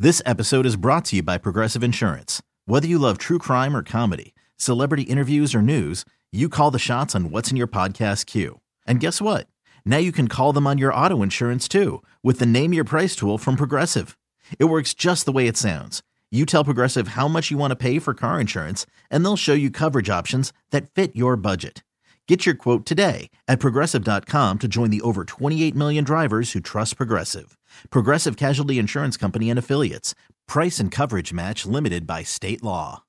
This episode is brought to you by Progressive Insurance. Whether you love true crime or comedy, celebrity interviews or news, you call the shots on what's in your podcast queue. And guess what? Now you can call them on your auto insurance too with the Name Your Price tool from Progressive. It works just the way it sounds. You tell Progressive how much you want to pay for car insurance, and they'll show you coverage options that fit your budget. Get your quote today at Progressive.com to join the over 28 million drivers who trust Progressive. Progressive Casualty Insurance Company and Affiliates. Price and coverage match limited by state law.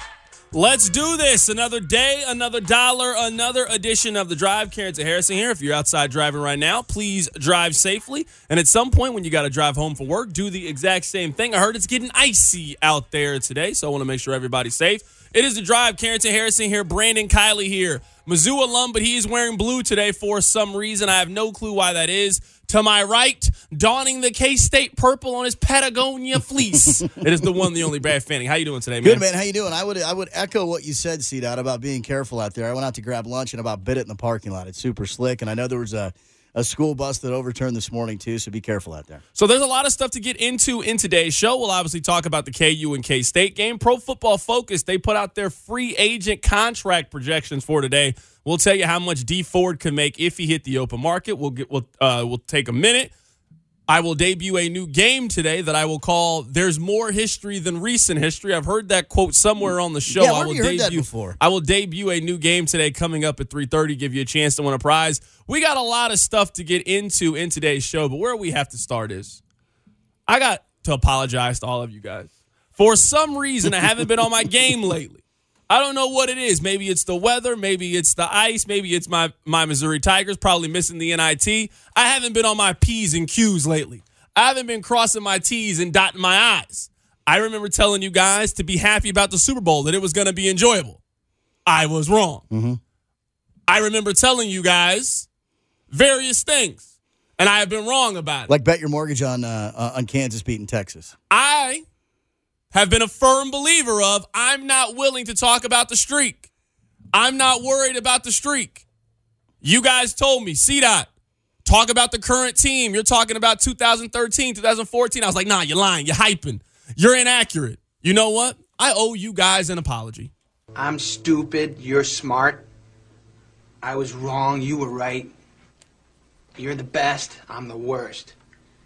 Let's do this. Another day, another dollar, another edition of The Drive. Carrington Harrison here. If you're outside driving right now, please drive safely. And at some point when you got to drive home from work, do the exact same thing. I heard it's getting icy out there today, so I want to make sure everybody's safe. It is The Drive. Carrington Harrison here. Brandon Kiley here. Mizzou alum, but he is wearing blue today for some reason. I have no clue why that is. To my right, donning the K-State purple on his Patagonia fleece. It is the one, the only Brad Fanning. How you doing today, man? Good, man. How you doing? I would echo what you said, C-Dot, about being careful out there. I went out to grab lunch and about bit it in the parking lot. It's super slick, and I know there was a school bus that overturned this morning, too, so be careful out there. So there's a lot of stuff to get into in today's show. We'll obviously talk about the KU and K-State game. Pro Football Focus, they put out their free agent contract projections for today. We'll tell you how much D Ford could make if he hit the open market. We'll take a minute. I will debut a new game today that I will call "There's More History Than Recent History." I've heard that quote somewhere on the show. Yeah, where have you heard that before? I will debut a new game today coming up at 3:30, give you a chance to win a prize. We got a lot of stuff to get into in today's show, but where we have to start is I got to apologize to all of you guys. For some reason, I haven't been on my game lately. I don't know what it is. Maybe it's the weather. Maybe it's the ice. Maybe it's my Missouri Tigers probably missing the NIT. I haven't been on my P's and Q's lately. I haven't been crossing my T's and dotting my I's. I remember telling you guys to be happy about the Super Bowl, that it was going to be enjoyable. I was wrong. Mm-hmm. I remember telling you guys various things, and I have been wrong about it. Like bet your mortgage on Kansas beating Texas. I have been a firm believer of I'm not willing to talk about the streak. I'm not worried about the streak. You guys told me, C-Dot, talk about the current team. You're talking about 2013, 2014. I was like, nah, you're lying. You're hyping. You're inaccurate. You know what? I owe you guys an apology. I'm stupid. You're smart. I was wrong. You were right. You're the best. I'm the worst.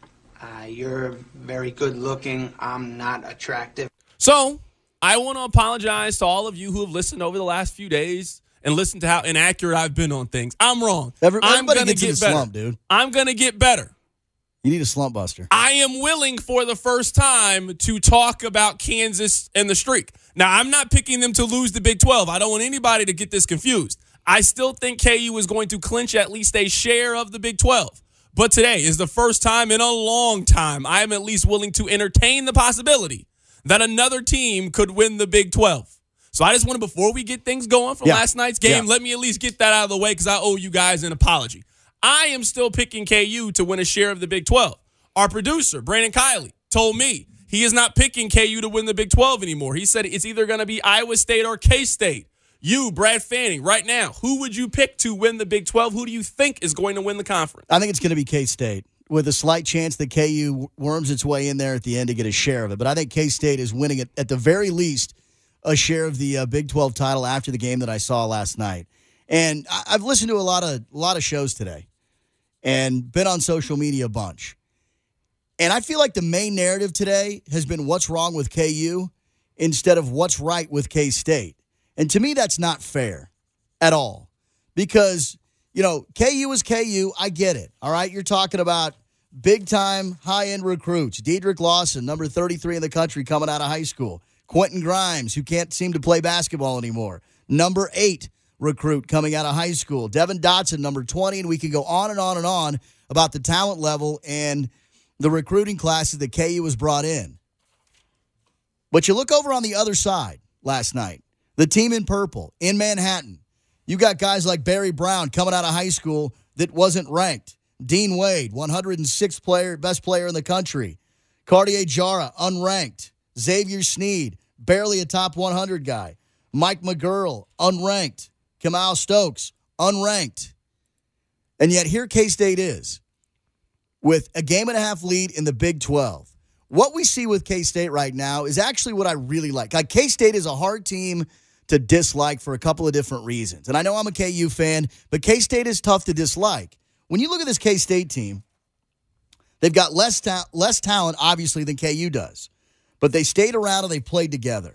You're very good looking. I'm not attractive. So I want to apologize to all of you who have listened over the last few days and listened to how inaccurate I've been on things. I'm wrong. Everybody gets in a slump, dude. I'm going to get better. You need a slump buster. I am willing for the first time to talk about Kansas and the streak. Now, I'm not picking them to lose the Big 12. I don't want anybody to get this confused. I still think KU is going to clinch at least a share of the Big 12. But today is the first time in a long time I am at least willing to entertain the possibility that another team could win the Big 12. So I just wanted, before we get things going from last night's game, let me at least get that out of the way because I owe you guys an apology. I am still picking KU to win a share of the Big 12. Our producer, Brandon Kiley, told me he is not picking KU to win the Big 12 anymore. He said it's either going to be Iowa State or K-State. You, Brad Fanning, right now, who would you pick to win the Big 12? Who do you think is going to win the conference? I think it's going to be K-State, with a slight chance that KU worms its way in there at the end to get a share of it. But I think K-State is winning it, at the very least, a share of the Big 12 title after the game that I saw last night. And I've listened to a lot of shows today and been on social media a bunch. And I feel like the main narrative today has been what's wrong with KU instead of what's right with K-State. And to me, that's not fair at all because, you know, KU is KU. I get it. All right. You're talking about big-time, high-end recruits. Dedrick Lawson, number 33 in the country, coming out of high school. Quentin Grimes, who can't seem to play basketball anymore. Number 8 recruit coming out of high school. Devin Dotson, number 20. And we can go on and on and on about the talent level and the recruiting classes that KU has brought in. But you look over on the other side last night. The team in purple in Manhattan. You got guys like Barry Brown coming out of high school that wasn't ranked. Dean Wade, 106th player, best player in the country. Cartier Jara, unranked. Xavier Sneed, barely a top 100 guy. Mike McGurl, unranked. Kamal Stokes, unranked. And yet here K-State is with a game and a half lead in the Big 12, what we see with K-State right now is actually what I really like. Like, K-State is a hard team to dislike for a couple of different reasons. And I know I'm a KU fan, but K-State is tough to dislike. When you look at this K-State team, they've got less talent, obviously, than KU does. But they stayed around and they played together.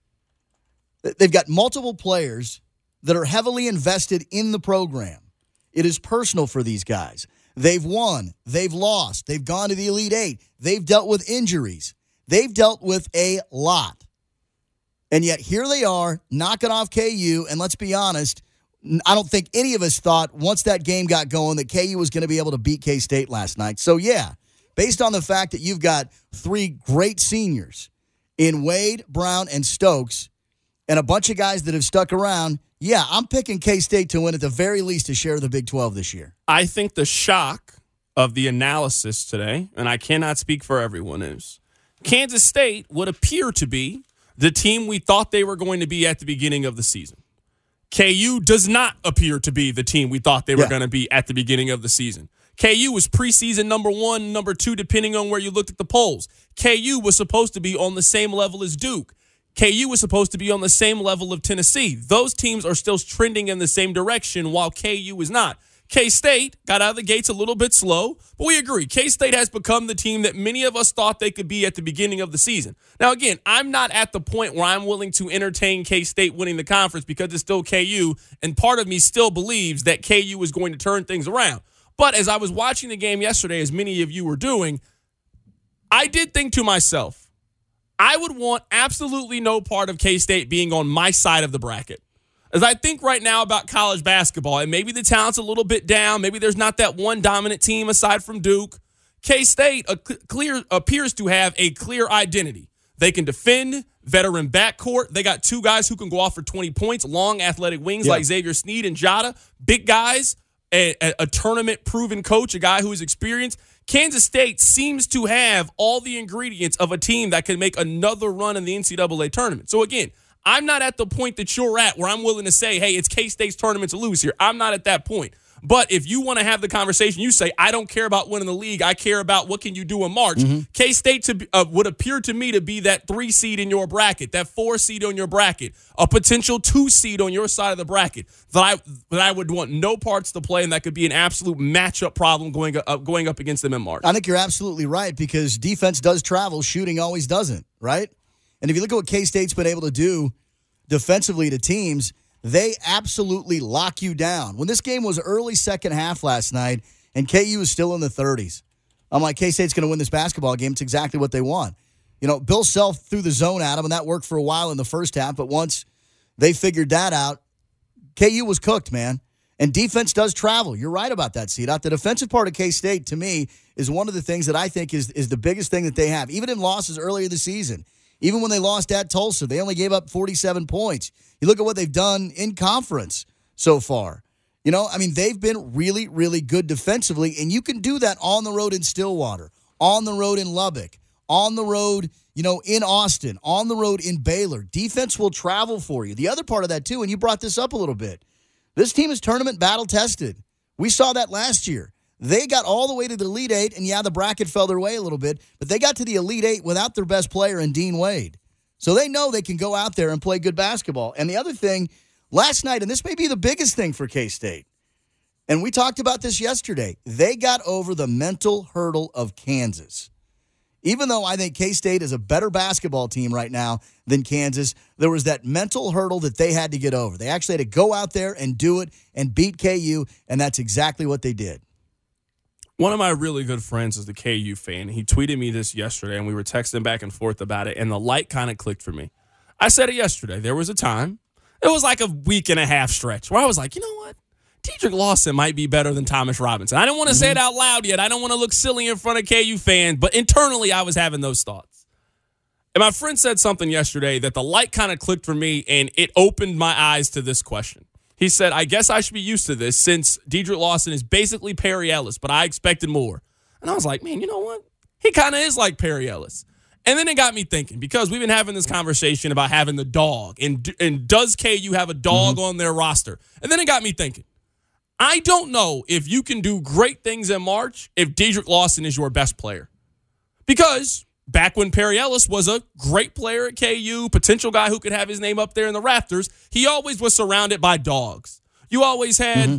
They've got multiple players that are heavily invested in the program. It is personal for these guys. They've won. They've lost. They've gone to the Elite Eight. They've dealt with injuries. They've dealt with a lot. And yet here they are, knocking off KU. And let's be honest, I don't think any of us thought once that game got going that KU was going to be able to beat K-State last night. So, yeah, based on the fact that you've got three great seniors in Wade, Brown, and Stokes, and a bunch of guys that have stuck around, yeah, I'm picking K-State to win at the very least a share of the Big 12 this year. I think the shock of the analysis today, and I cannot speak for everyone, is Kansas State would appear to be the team we thought they were going to be at the beginning of the season. KU does not appear to be the team we thought they were going to be at the beginning of the season. KU was preseason number 1, number 2, depending on where you looked at the polls. KU was supposed to be on the same level as Duke. KU was supposed to be on the same level of Tennessee. Those teams are still trending in the same direction while KU is not. K-State got out of the gates a little bit slow, but we agree. K-State has become the team that many of us thought they could be at the beginning of the season. Now, again, I'm not at the point where I'm willing to entertain K-State winning the conference because it's still KU, and part of me still believes that KU is going to turn things around. But as I was watching the game yesterday, as many of you were doing, I did think to myself, I would want absolutely no part of K-State being on my side of the bracket. As I think right now about college basketball, and maybe the talent's a little bit down, maybe there's not that one dominant team aside from Duke, K-State appears to have a clear identity. They can defend, veteran backcourt. They got two guys who can go off for 20 points, long athletic wings like Xavier Sneed and Jada, big guys, a tournament-proven coach, a guy who is experienced. Kansas State seems to have all the ingredients of a team that can make another run in the NCAA tournament. So, again, I'm not at the point that you're at where I'm willing to say, hey, it's K-State's tournament to lose here. I'm not at that point. But if you want to have the conversation, you say, I don't care about winning the league. I care about what can you do in March. K-State would appear to me to be that 3 seed in your bracket, that 4 seed on your bracket, a potential 2 seed on your side of the bracket that I would want no parts to play, and that could be an absolute matchup problem going up against them in March. I think you're absolutely right because defense does travel, shooting always doesn't, right? And if you look at what K-State's been able to do defensively to teams, they absolutely lock you down. When this game was early second half last night and KU was still in the 30s, I'm like, K-State's going to win this basketball game. It's exactly what they want. You know, Bill Self threw the zone at them, and that worked for a while in the first half, but once they figured that out, KU was cooked, man. And defense does travel. You're right about that, C-Dot. The defensive part of K-State, to me, is one of the things that I think is the biggest thing that they have. Even in losses earlier this season, even when they lost at Tulsa, they only gave up 47 points. You look at what they've done in conference so far. You know, I mean, they've been really, really good defensively, and you can do that on the road in Stillwater, on the road in Lubbock, on the road, you know, in Austin, on the road in Baylor. Defense will travel for you. The other part of that, too, and you brought this up a little bit, this team is tournament battle-tested. We saw that last year. They got all the way to the Elite Eight, and, yeah, the bracket fell their way a little bit, but they got to the Elite Eight without their best player in Dean Wade. So they know they can go out there and play good basketball. And the other thing, last night, and this may be the biggest thing for K-State, and we talked about this yesterday, they got over the mental hurdle of Kansas. Even though I think K-State is a better basketball team right now than Kansas, there was that mental hurdle that they had to get over. They actually had to go out there and do it and beat KU, and that's exactly what they did. One of my really good friends is the KU fan. He tweeted me this yesterday, and we were texting back and forth about it, and the light kind of clicked for me. I said it yesterday. There was a time, it was like a week and a half stretch, where I was like, you know what? Dedrick Lawson might be better than Thomas Robinson. I don't want to say it out loud yet. I don't want to look silly in front of KU fans, but internally I was having those thoughts. And my friend said something yesterday that the light kind of clicked for me, and it opened my eyes to this question. He said, I guess I should be used to this since Dedrick Lawson is basically Perry Ellis, but I expected more. And I was like, man, you know what? He kind of is like Perry Ellis. And then it got me thinking, because we've been having this conversation about having the dog, and does KU have a dog on their roster? And then it got me thinking, I don't know if you can do great things in March if Dedrick Lawson is your best player. Because back when Perry Ellis was a great player at KU, potential guy who could have his name up there in the rafters, he always was surrounded by dogs. You always had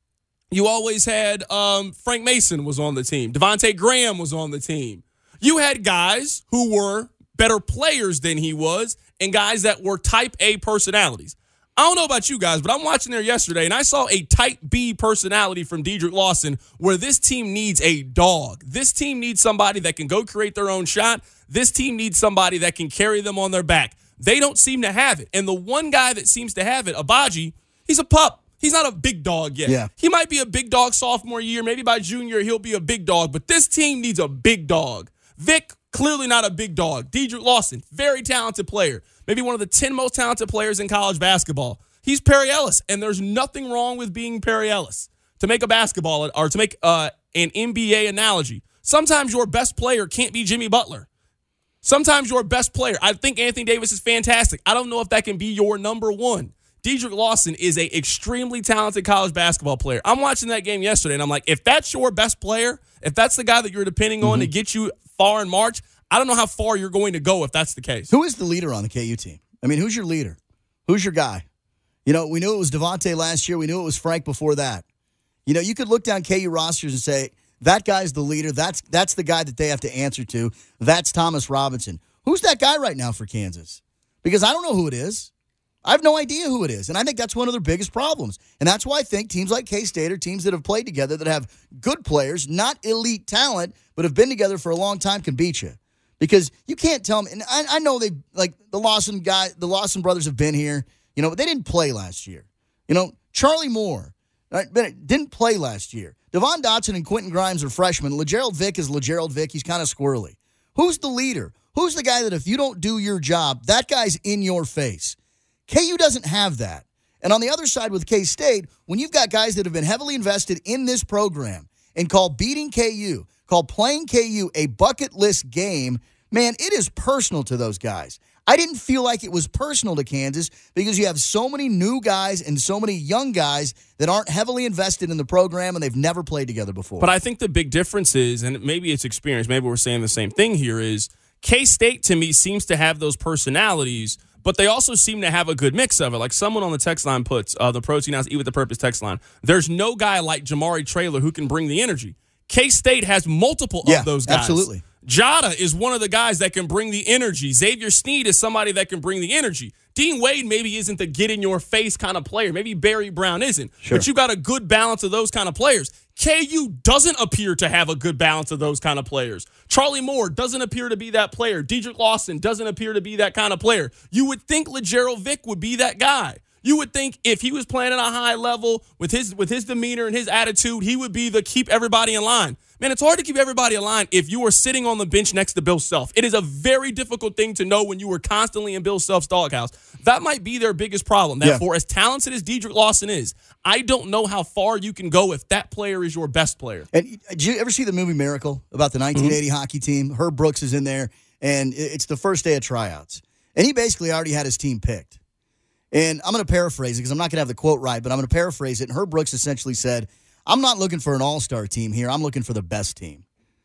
Frank Mason was on the team. Devontae Graham was on the team. You had guys who were better players than he was and guys that were type A personalities. I don't know about you guys, but I'm watching there yesterday, and I saw a type B personality from Dedrick Lawson where this team needs a dog. This team needs somebody that can go create their own shot. This team needs somebody that can carry them on their back. They don't seem to have it. And the one guy that seems to have it, Agbaji, he's a pup. He's not a big dog yet. Yeah. He might be a big dog sophomore year. Maybe by junior, he'll be a big dog. But this team needs a big dog. Vic, clearly not a big dog. Dedrick Lawson, very talented player. Maybe one of the 10 most talented players in college basketball. He's Perry Ellis, and there's nothing wrong with being Perry Ellis. To make a basketball or to make an NBA analogy, sometimes your best player can't be Jimmy Butler. Sometimes your best player, I think Anthony Davis is fantastic. I don't know if that can be your number one. Dedrick Lawson is an extremely talented college basketball player. I'm watching that game yesterday, and I'm like, if that's your best player, if that's the guy that you're depending on to get you far in March, I don't know how far you're going to go if that's the case. Who is the leader on the KU team? I mean, who's your leader? Who's your guy? You know, we knew it was Devontae last year. We knew it was Frank before that. You know, you could look down KU rosters and say, that guy's the leader. That's the guy that they have to answer to. That's Thomas Robinson. Who's that guy right now for Kansas? Because I don't know who it is. I have no idea who it is. And I think that's one of their biggest problems. And that's why I think teams like K-State are teams that have played together, that have good players, not elite talent, but have been together for a long time, can beat you. Because you can't tell me, and I know they, like the Lawson brothers have been here, you know, but they didn't play last year. You know, Charlie Moore didn't play last year. Devon Dotson and Quentin Grimes are freshmen. LeGerald Vick is LeGerald Vick. He's kind of squirrely. Who's the leader? Who's the guy that if you don't do your job, that guy's in your face? KU doesn't have that. And on the other side with K-State, when you've got guys that have been heavily invested in this program and call beating KU, call playing KU a bucket list game, man, it is personal to those guys. I didn't feel like it was personal to Kansas because you have so many new guys and so many young guys that aren't heavily invested in the program and they've never played together before. But I think the big difference is, and maybe it's experience, maybe we're saying the same thing here, is K-State to me seems to have those personalities, but they also seem to have a good mix of it. Like someone on the text line puts, the Protein House Eat with the Purpose text line, there's no guy like Jamari Traylor who can bring the energy. K-State has multiple of those guys. Absolutely. Jada is one of the guys that can bring the energy. Xavier Sneed is somebody that can bring the energy. Dean Wade maybe isn't the get-in-your-face kind of player. Maybe Barry Brown isn't. Sure. But you got a good balance of those kind of players. KU doesn't appear to have a good balance of those kind of players. Charlie Moore doesn't appear to be that player. Dedrick Lawson doesn't appear to be that kind of player. You would think LeGerald Vick would be that guy. You would think if he was playing at a high level with his demeanor and his attitude, he would be the keep everybody in line. Man, it's hard to keep everybody in line if you are sitting on the bench next to Bill Self. It is a very difficult thing to know when you were constantly in Bill Self's doghouse. That might be their biggest problem. That for as talented as Dedrick Lawson is, I don't know how far you can go if that player is your best player. And did you ever see the movie Miracle about the 1980 hockey team? Herb Brooks is in there, and it's the first day of tryouts. And he basically already had his team picked. And I'm going to paraphrase it because I'm not going to have the quote right, but I'm going to paraphrase it. And Herb Brooks essentially said, I'm not looking for an all-star team here. I'm looking for the best team.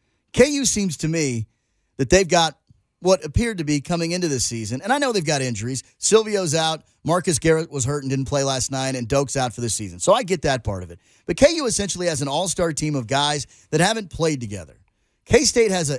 KU seems to me that they've got what appeared to be coming into this season. And I know they've got injuries. Silvio's out. Marcus Garrett was hurt and didn't play last night. And Doak's out for this season. So I get that part of it. But KU essentially has an all-star team of guys that haven't played together. K-State has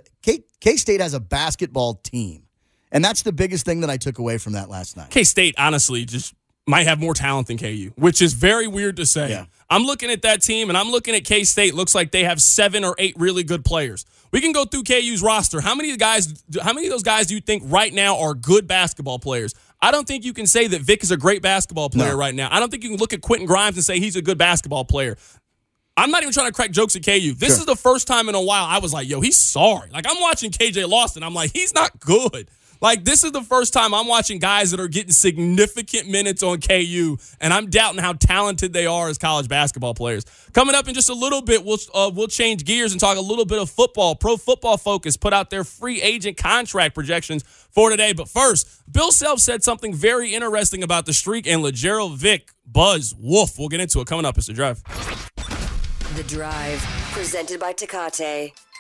a basketball team. And that's the biggest thing that I took away from that last night. K-State, honestly, just might have more talent than KU, which is very weird to say. Yeah. I'm looking at that team, and I'm looking at K-State. Looks like they have 7 or 8 really good players. We can go through KU's roster. How many of those guys do you think right now are good basketball players? I don't think you can say that Vic is a great basketball player right now. I don't think you can look at Quentin Grimes and say he's a good basketball player. I'm not even trying to crack jokes at KU. This is the first time in a while I was like, yo, he's sorry. Like, I'm watching KJ Lawson. I'm like, he's not good. Like, this is the first time I'm watching guys that are getting significant minutes on KU, and I'm doubting how talented they are as college basketball players. Coming up in just a little bit, we'll change gears and talk a little bit of football. Pro Football Focus put out their free agent contract projections for today. But first, Bill Self said something very interesting about the streak and LeGerald Vick buzz woof. We'll get into it coming up. It's The Drive. The Drive, presented by Tecate.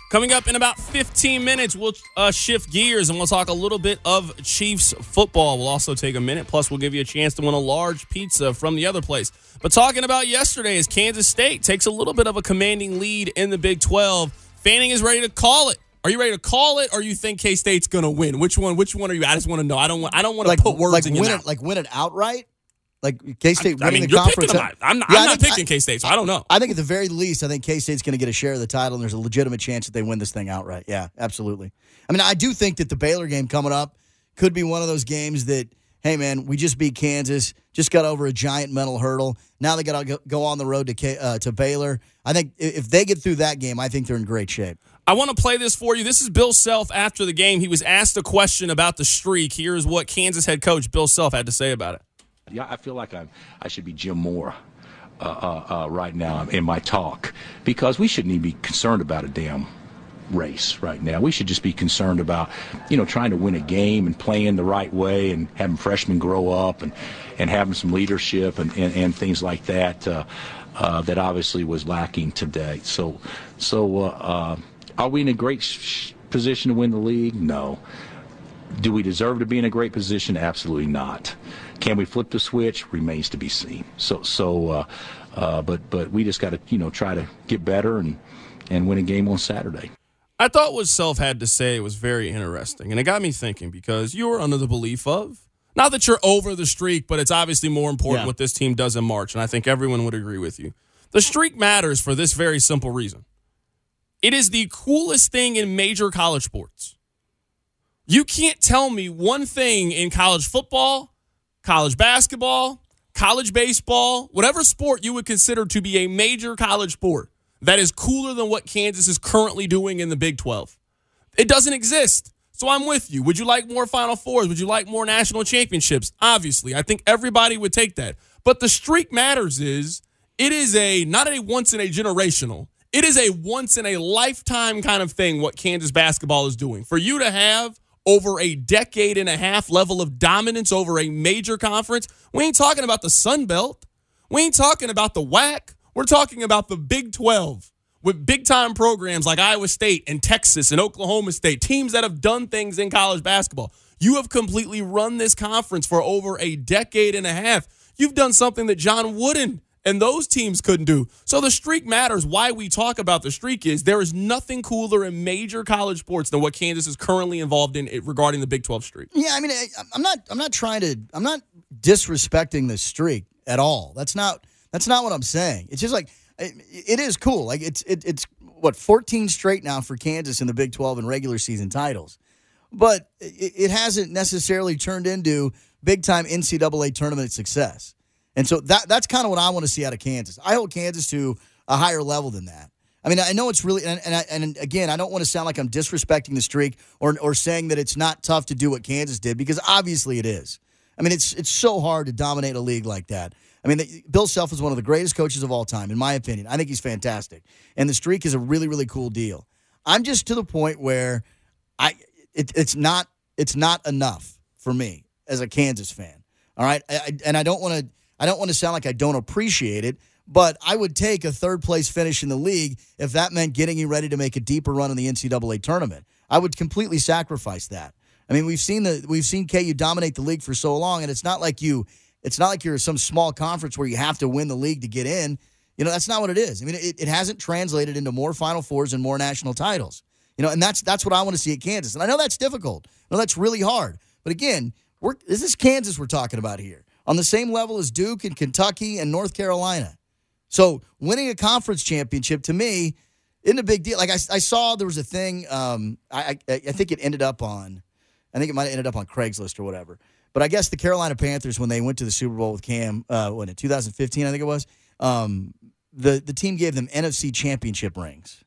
Coming up in about 15 minutes, we'll shift gears and we'll talk a little bit of Chiefs football. We'll also take a minute, plus we'll give you a chance to win a large pizza from the other place. But talking about yesterday is Kansas State takes a little bit of a commanding lead in the Big 12. Fanning is ready to call it. Are you ready to call it, or you think K-State's going to win? Which one are you? I just want to know. I don't want to put words in your mouth. Like win it outright? Like K-State winning the you're conference? Picking them. I'm not picking K-State, so I don't know. I think at the very least, I think K-State's going to get a share of the title, and there's a legitimate chance that they win this thing outright. Yeah, absolutely. I mean, I do think that the Baylor game coming up could be one of those games that, hey, man, we just beat Kansas, just got over a giant mental hurdle. Now they got to go on the road to Baylor. I think if they get through that game, I think they're in great shape. I want to play this for you. This is Bill Self after the game. He was asked a question about the streak. Here's what Kansas head coach Bill Self had to say about it. Yeah, I feel like I should be Jim Moore right now in my talk, because we shouldn't even be concerned about a damn race right now. We should just be concerned about, trying to win a game and playing the right way and having freshmen grow up and having some leadership and things like that that obviously was lacking today. So are we in a great position to win the league? No. Do we deserve to be in a great position? Absolutely not. Can we flip the switch? Remains to be seen. But we just got to try to get better and win a game on Saturday. I thought what Self had to say was very interesting, and it got me thinking, because you were under the belief of, not that you're over the streak, but it's obviously more important what this team does in March, and I think everyone would agree with you. The streak matters for this very simple reason. It is the coolest thing in major college sports. You can't tell me one thing in college football, college basketball, college baseball, whatever sport you would consider to be a major college sport, that is cooler than what Kansas is currently doing in the Big 12. It doesn't exist. So I'm with you. Would you like more Final Fours? Would you like more national championships? Obviously. I think everybody would take that. But the streak matters is, it is not a once in a generational, it is a once in a lifetime kind of thing what Kansas basketball is doing. For you to have over a decade and a half level of dominance over a major conference, we ain't talking about the Sun Belt. We ain't talking about the WAC. We're talking about the Big 12 with big-time programs like Iowa State and Texas and Oklahoma State, teams that have done things in college basketball. You have completely run this conference for over a decade and a half. You've done something that John Wooden and those teams couldn't do. So the streak matters. Why we talk about the streak is there is nothing cooler in major college sports than what Kansas is currently involved in regarding the Big 12 streak. Yeah, I mean, I'm not disrespecting the streak at all. That's not what I'm saying. It's just like, it is cool. Like it's 14 straight now for Kansas in the Big 12 and regular season titles. But it hasn't necessarily turned into big-time NCAA tournament success. And so that's kind of what I want to see out of Kansas. I hold Kansas to a higher level than that. I mean, I know it's really, and again, I don't want to sound like I'm disrespecting the streak or saying that it's not tough to do what Kansas did, because obviously it is. I mean, it's so hard to dominate a league like that. I mean, Bill Self is one of the greatest coaches of all time, in my opinion. I think he's fantastic. And the streak is a really, really cool deal. I'm just to the point where it's not enough for me as a Kansas fan. All right? I don't want to sound like I don't appreciate it, but I would take a third-place finish in the league if that meant getting you ready to make a deeper run in the NCAA tournament. I would completely sacrifice that. I mean, we've seen KU dominate the league for so long, and it's not like you're some small conference where you have to win the league to get in. You know, that's not what it is. I mean, it hasn't translated into more Final Fours and more national titles. You know, and that's what I want to see at Kansas. And I know that's difficult. I know that's really hard. But again, this is Kansas we're talking about here, on the same level as Duke and Kentucky and North Carolina. So winning a conference championship, to me, isn't a big deal. Like I saw there was a thing, I think it ended up on, I think it might have ended up on Craigslist or whatever. But I guess the Carolina Panthers, when they went to the Super Bowl with Cam, in 2015, I think it was, the team gave them NFC championship rings.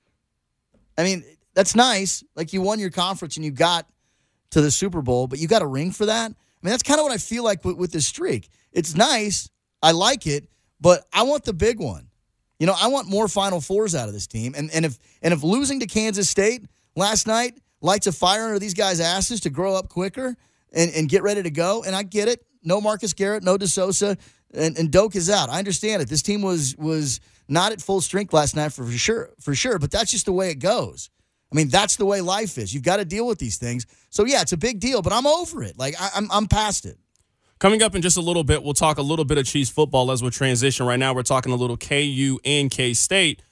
I mean, that's nice. Like, you won your conference and you got to the Super Bowl, but you got a ring for that? I mean, that's kind of what I feel like with this streak. It's nice. I like it, but I want the big one. You know, I want more Final Fours out of this team. And if losing to Kansas State last night lights a fire under these guys' asses to grow up quicker and get ready to go, and I get it. No Marcus Garrett, no DeSouza. and Doak is out. I understand it. This team was not at full strength last night for sure, but that's just the way it goes. I mean, that's the way life is. You've got to deal with these things. So, yeah, it's a big deal, but I'm over it. Like, I'm past it. Coming up in just a little bit, we'll talk a little bit of Chiefs football as we transition. Right now, we're talking a little KU and K-State.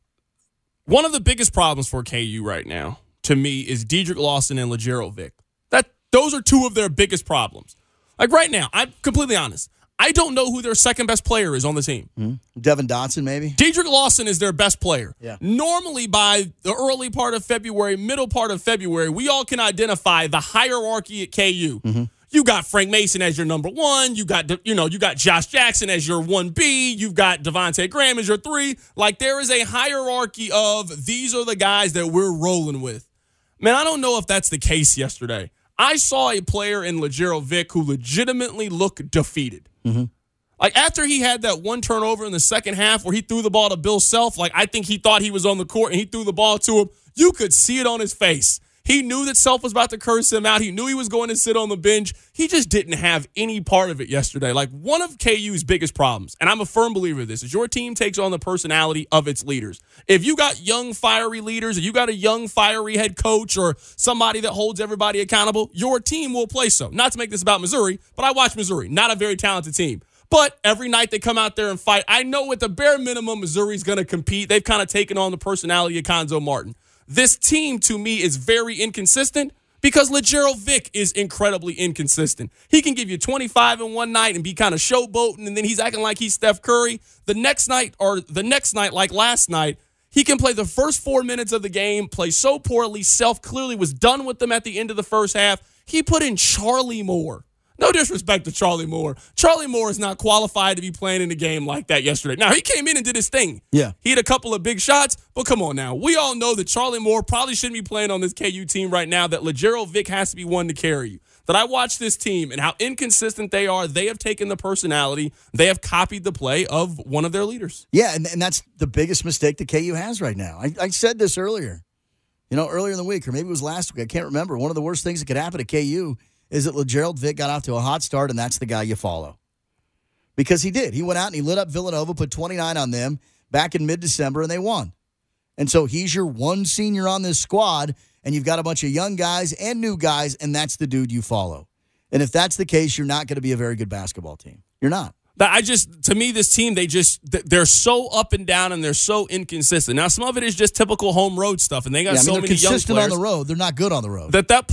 One of the biggest problems for KU right now, to me, is Dedrick Lawson and LeGerald Vick. Those are two of their biggest problems. Like right now, I'm completely honest. I don't know who their second best player is on the team. Devin Dotson, maybe? Dedrick Lawson is their best player. Yeah. Normally, by the early part of February, middle part of February, we all can identify the hierarchy at KU. You got Frank Mason as your number one. You got Josh Jackson as your 1B. You've got Devontae Graham as your 3. Like, there is a hierarchy of these are the guys that we're rolling with. Man, I don't know if that's the case yesterday. I saw a player in LeGerald Vick who legitimately looked defeated. Like, after he had that one turnover in the second half where he threw the ball to Bill Self, like, I think he thought he was on the court and he threw the ball to him. You could see it on his face. He knew that Self was about to curse him out. He knew he was going to sit on the bench. He just didn't have any part of it yesterday. Like, one of KU's biggest problems, and I'm a firm believer of this, is your team takes on the personality of its leaders. If you got young, fiery leaders, if you got a young, fiery head coach or somebody that holds everybody accountable, your team will play so. Not to make this about Missouri, but I watch Missouri. Not a very talented team. But every night they come out there and fight. I know at the bare minimum Missouri's going to compete. They've kind of taken on the personality of Konzo Martin. This team, to me, is very inconsistent because LeGerald Vick is incredibly inconsistent. He can give you 25 in one night and be kind of showboating, and then he's acting like he's Steph Curry. The next night, like last night, he can play the first 4 minutes of the game, play so poorly. Self clearly was done with them at the end of the first half. He put in Charlie Moore. No disrespect to Charlie Moore. Charlie Moore is not qualified to be playing in a game like that yesterday. Now, he came in and did his thing. Yeah. He had a couple of big shots, but come on now. We all know that Charlie Moore probably shouldn't be playing on this KU team right now, that LeGerald Vick has to be one to carry you. That I watch this team and how inconsistent they are. They have taken the personality. They have copied the play of one of their leaders. Yeah, and that's the biggest mistake that KU has right now. I said this earlier. Earlier in the week, or maybe it was last week. I can't remember. One of the worst things that could happen to KU is that LeGerald Vick got off to a hot start, and that's the guy you follow. Because he did. He went out and he lit up Villanova, put 29 on them back in mid-December, and they won. And so he's your one senior on this squad, and you've got a bunch of young guys and new guys, and that's the dude you follow. And if that's the case, you're not going to be a very good basketball team. You're not. To me, this team, they're so up and down and they're so inconsistent. Now, some of it is just typical home road stuff, and they got so many young players. They're consistent on the road. They're not good on the road.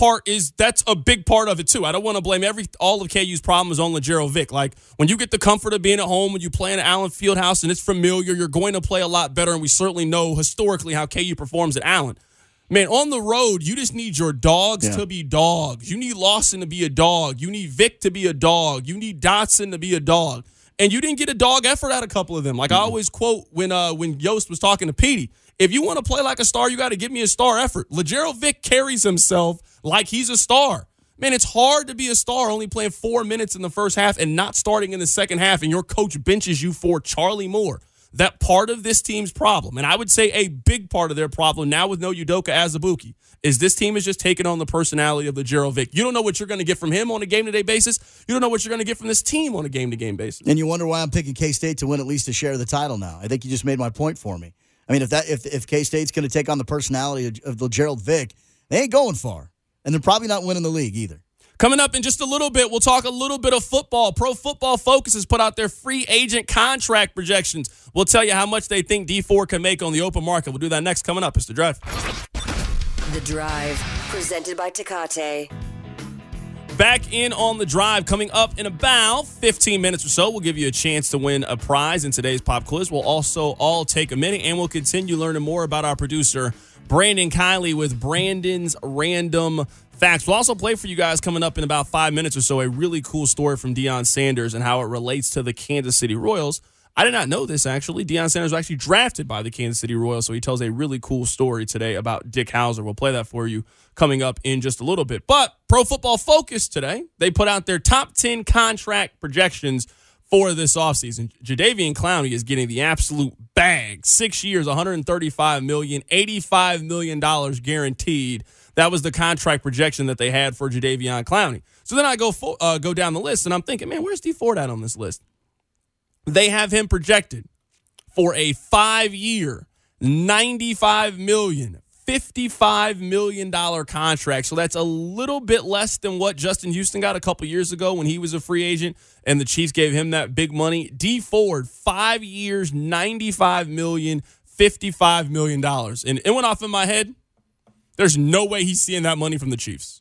That's a big part of it, too. I don't want to blame all of KU's problems on LeGerald Vick. Like, when you get the comfort of being at home, when you play in Allen Fieldhouse and it's familiar, you're going to play a lot better, and we certainly know historically how KU performs at Allen. Man, on the road, you just need your dogs to be dogs. You need Lawson to be a dog. You need Vick to be a dog. You need Dotson to be a dog. And you didn't get a dog effort out of a couple of them. Like I always quote when Yost was talking to Petey, if you want to play like a star, you got to give me a star effort. LeGerald Vick carries himself like he's a star. Man, it's hard to be a star only playing 4 minutes in the first half and not starting in the second half, and your coach benches you for Charlie Moore. That part of this team's problem, and I would say a big part of their problem now with no Udoka Azubuike, is this team is just taking on the personality of LeGerald Vick. You don't know what you're going to get from him on a game-to-day basis. You don't know what you're going to get from this team on a game-to-game basis. And you wonder why I'm picking K-State to win at least a share of the title now. I think you just made my point for me. I mean, if K-State's going to take on the personality of LeGerald Vick, they ain't going far. And they're probably not winning the league either. Coming up in just a little bit, we'll talk a little bit of football. Pro Football Focus has put out their free agent contract projections. We'll tell you how much they think D4 can make on the open market. We'll do that next coming up. It's The Drive. The Drive, presented by Tecate. Back in on The Drive, coming up in about 15 minutes or so. We'll give you a chance to win a prize in today's pop quiz. We'll also all take a minute, and we'll continue learning more about our producer, Brandon Kiley, with Brandon's Random Facts. We'll also play for you guys coming up in about 5 minutes or so a really cool story from Deion Sanders and how it relates to the Kansas City Royals. I did not know this, actually. Deion Sanders was actually drafted by the Kansas City Royals, so he tells a really cool story today about Dick Hauser. We'll play that for you coming up in just a little bit. But Pro Football Focus today, they put out their top 10 contract projections for this offseason. Jadeveon Clowney is getting the absolute bag. 6 years, $135 million, $85 million guaranteed. That was the contract projection that they had for Jadeveon Clowney. So then I go down the list, and I'm thinking, man, where's D Ford at on this list? They have him projected for a 5-year, $95 million, $55 million contract. So that's a little bit less than what Justin Houston got a couple years ago when he was a free agent and the Chiefs gave him that big money. Dee Ford, 5 years, $95 million, $55 million. And it went off in my head. There's no way he's seeing that money from the Chiefs.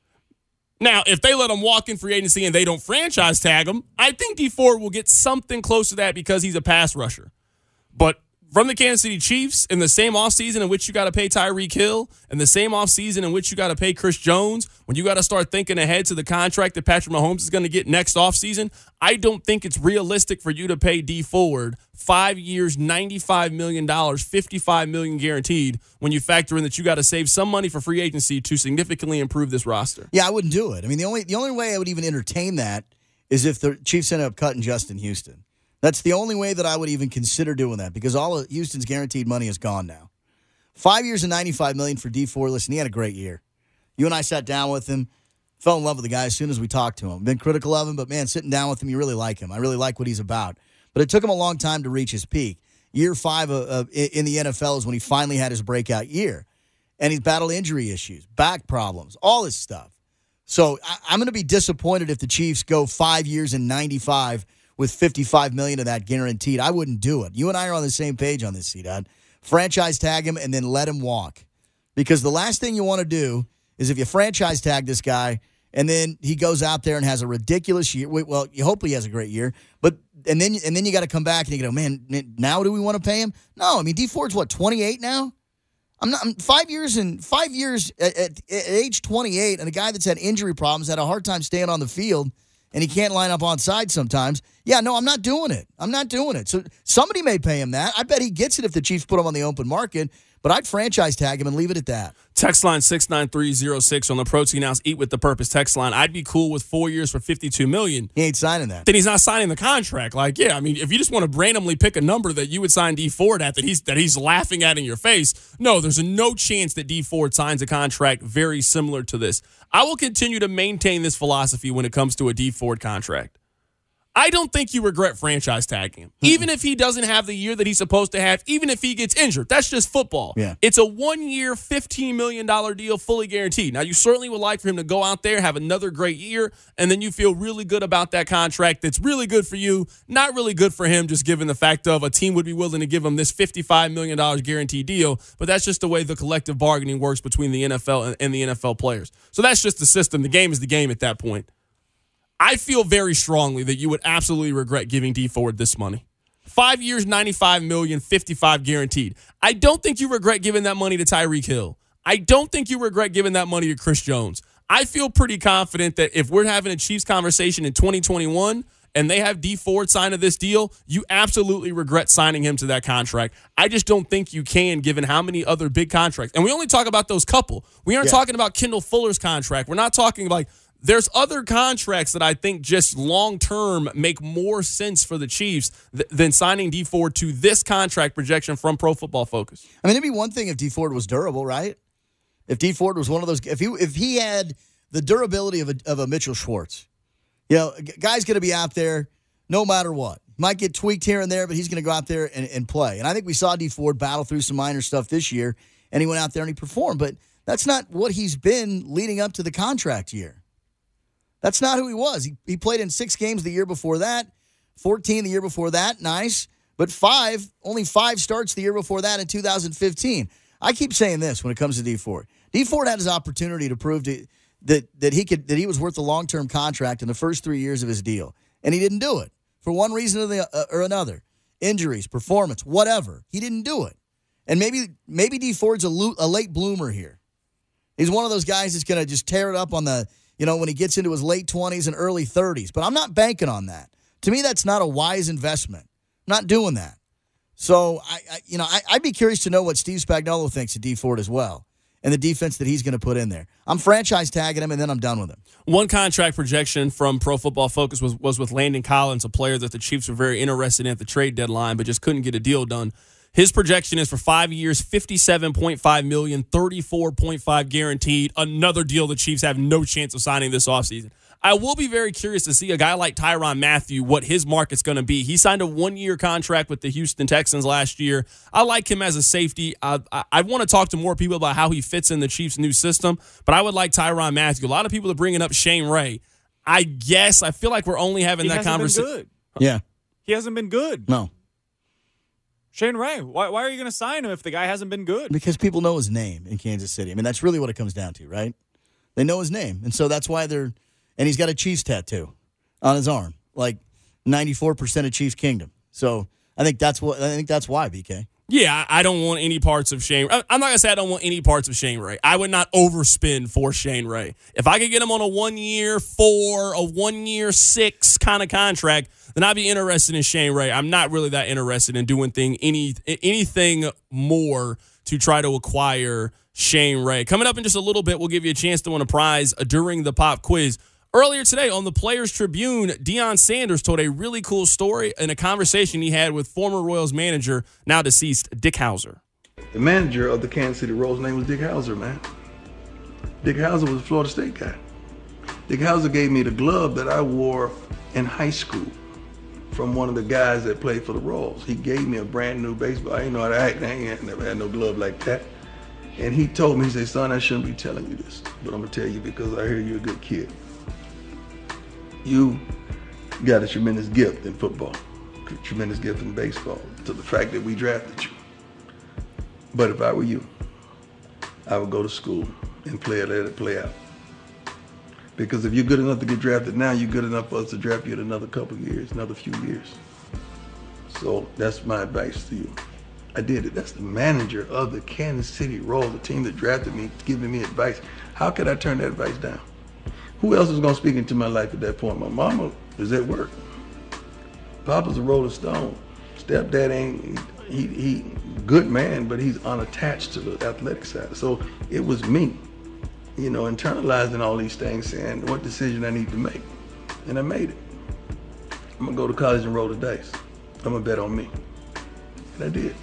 Now, if they let him walk in free agency and they don't franchise tag him, I think Dee Ford will get something close to that because he's a pass rusher. But from the Kansas City Chiefs, in the same offseason in which you got to pay Tyreek Hill, and the same offseason in which you got to pay Chris Jones, when you got to start thinking ahead to the contract that Patrick Mahomes is going to get next offseason, I don't think it's realistic for you to pay Dee Ford 5 years, $95 million, $55 million guaranteed, when you factor in that you got to save some money for free agency to significantly improve this roster. Yeah, I wouldn't do it. I mean, the only way I would even entertain that is if the Chiefs ended up cutting Justin Houston. That's the only way that I would even consider doing that because all of Houston's guaranteed money is gone now. 5 years and $95 million for Dee Ford. Listen, he had a great year. You and I sat down with him, fell in love with the guy as soon as we talked to him. Been critical of him, but, man, sitting down with him, you really like him. I really like what he's about. But it took him a long time to reach his peak. Year 5 in the NFL is when he finally had his breakout year. And he's battled injury issues, back problems, all this stuff. So I'm going to be disappointed if the Chiefs go 5 years and $95 with $55 million of that guaranteed. I wouldn't do it. You and I are on the same page on this, C-Dot. Franchise tag him and then let him walk. Because the last thing you want to do is if you franchise tag this guy and then he goes out there and has a ridiculous year. Well, you hope he has a great year. But and then you got to come back and you go, man, now do we want to pay him? No, I mean, Dee Ford's what, 28 now? I'm 5 years at age 28, and a guy that's had injury problems, had a hard time staying on the field, and he can't line up on side sometimes. Yeah, no, I'm not doing it. I'm not doing it. So somebody may pay him that. I bet he gets it if the Chiefs put him on the open market, but I'd franchise tag him and leave it at that. Text line 69306 on the Protein House Eat with the Purpose text line. I'd be cool with 4 years for $52 million. He ain't signing that. Then he's not signing the contract. Like, yeah, I mean, if you just want to randomly pick a number that you would sign Dee Ford at that he's laughing at in your face, no, there's no chance that Dee Ford signs a contract very similar to this. I will continue to maintain this philosophy when it comes to a Dee Ford contract. I don't think you regret franchise tagging him. Even if he doesn't have the year that he's supposed to have, even if he gets injured. That's just football. Yeah. It's a 1 year, $15 million deal, fully guaranteed. Now, you certainly would like for him to go out there, have another great year, and then you feel really good about that contract that's really good for you, not really good for him, just given the fact of a team would be willing to give him this $55 million guaranteed deal. But that's just the way the collective bargaining works between the NFL and the NFL players. So that's just the system. The game is the game at that point. I feel very strongly that you would absolutely regret giving Dee Ford this money. 5 years, $95 million, $55 guaranteed. I don't think you regret giving that money to Tyreek Hill. I don't think you regret giving that money to Chris Jones. I feel pretty confident that if we're having a Chiefs conversation in 2021 and they have Dee Ford sign to this deal, you absolutely regret signing him to that contract. I just don't think you can, given how many other big contracts. And we only talk about those couple. We aren't talking about Kendall Fuller's contract. We're not talking like there's other contracts that I think just long-term make more sense for the Chiefs than signing Dee Ford to this contract projection from Pro Football Focus. I mean, it'd be one thing if Dee Ford was durable, right? If Dee Ford was one of those, if he had the durability of a Mitchell Schwartz, you know, guy's going to be out there no matter what. Might get tweaked here and there, but he's going to go out there and play. And I think we saw Dee Ford battle through some minor stuff this year, and he went out there and he performed. But that's not what he's been leading up to the contract year. That's not who he was. He played in 6 games the year before that, 14 the year before that, nice. But only 5 starts the year before that in 2015. I keep saying this when it comes to Dee Ford. Dee Ford had his opportunity to prove that he was worth a long-term contract in the first 3 years of his deal, and he didn't do it for one reason or another. Injuries, performance, whatever. He didn't do it. And maybe Dee Ford's a late bloomer here. He's one of those guys that's going to just tear it up on the, when he gets into his late 20s and early 30s. But I'm not banking on that. To me, that's not a wise investment. I'm not doing that. So, I'd be curious to know what Steve Spagnuolo thinks of Dee Ford as well and the defense that he's going to put in there. I'm franchise tagging him, and then I'm done with him. One contract projection from Pro Football Focus was with Landon Collins, a player that the Chiefs were very interested in at the trade deadline, but just couldn't get a deal done. His projection is for 5 years, $57.5 million, $34.5 guaranteed. Another deal the Chiefs have no chance of signing this offseason. I will be very curious to see a guy like Tyrann Mathieu, what his market's going to be. He signed a 1-year contract with the Houston Texans last year. I like him as a safety. I want to talk to more people about how he fits in the Chiefs' new system, but I would like Tyrann Mathieu. A lot of people are bringing up Shane Ray. I feel like we're only having that conversation. Yeah. He hasn't been good. No. Shane Ray, why are you going to sign him if the guy hasn't been good? Because people know his name in Kansas City. I mean, that's really what it comes down to, right? They know his name. And so that's why and he's got a Chiefs tattoo on his arm, like 94% of Chiefs Kingdom. So I think that's why, BK. Yeah, I don't want any parts of Shane. I'm not going to say I don't want any parts of Shane Ray. I would not overspend for Shane Ray. If I could get him on a 1-year 4, a 1-year 6 kind of contract, then I'd be interested in Shane Ray. I'm not really that interested in doing anything more to try to acquire Shane Ray. Coming up in just a little bit, we'll give you a chance to win a prize during the pop quiz. Earlier today on the Players Tribune, Deion Sanders told a really cool story in a conversation he had with former Royals manager, now deceased, Dick Howser. The manager of the Kansas City Royals' name was Dick Howser, man. Dick Howser was a Florida State guy. Dick Howser gave me the glove that I wore in high school from one of the guys that played for the Royals. He gave me a brand new baseball. I didn't know how to act. I ain't never had no glove like that. And he told me, he said, son, I shouldn't be telling you this, but I'm going to tell you because I hear you're a good kid. You got a tremendous gift in football, a tremendous gift in baseball, to the fact that we drafted you. But if I were you, I would go to school and let it play out. Because if you're good enough to get drafted now, you're good enough for us to draft you in another couple of years, another few years. So that's my advice to you. I did it. That's the manager of the Kansas City Royals, the team that drafted me, giving me advice. How could I turn that advice down? Who else was going to speak into my life at that point? My mama was at work. Papa's a Rolling Stone. Stepdad ain't, he good man, but he's unattached to the athletic side. So it was me, internalizing all these things, saying what decision I need to make. And I made it. I'm going to go to college and roll the dice. I'm going to bet on me. And I did.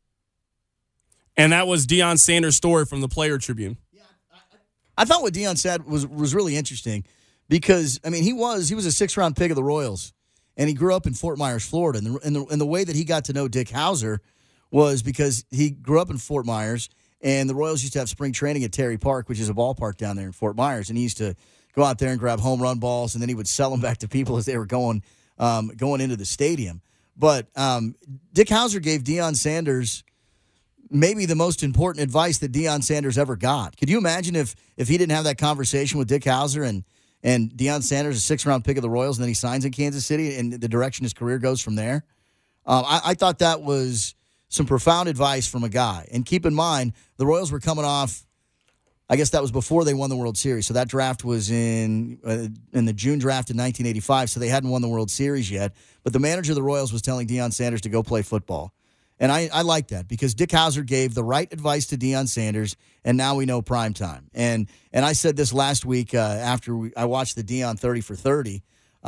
And that was Deion Sanders' story from the Player Tribune. I thought what Deion said was really interesting because, I mean, he was a 6th-round pick of the Royals, and he grew up in Fort Myers, Florida. And the way that he got to know Dick Howser was because he grew up in Fort Myers, and the Royals used to have spring training at Terry Park, which is a ballpark down there in Fort Myers. And he used to go out there and grab home run balls, and then he would sell them back to people as they were going into the stadium. But Dick Howser gave Deion Sanders maybe the most important advice that Deion Sanders ever got. Could you imagine if he didn't have that conversation with Dick Howser and Deion Sanders, a 6th-round pick of the Royals, and then he signs in Kansas City and the direction his career goes from there? I thought that was some profound advice from a guy. And keep in mind, the Royals were coming off, I guess that was before they won the World Series. So that draft was in the June draft in 1985, so they hadn't won the World Series yet. But the manager of the Royals was telling Deion Sanders to go play football. And I like that because Dick Howser gave the right advice to Deion Sanders, and now we know prime time. And I said this last week after I watched the Deion 30 for 30.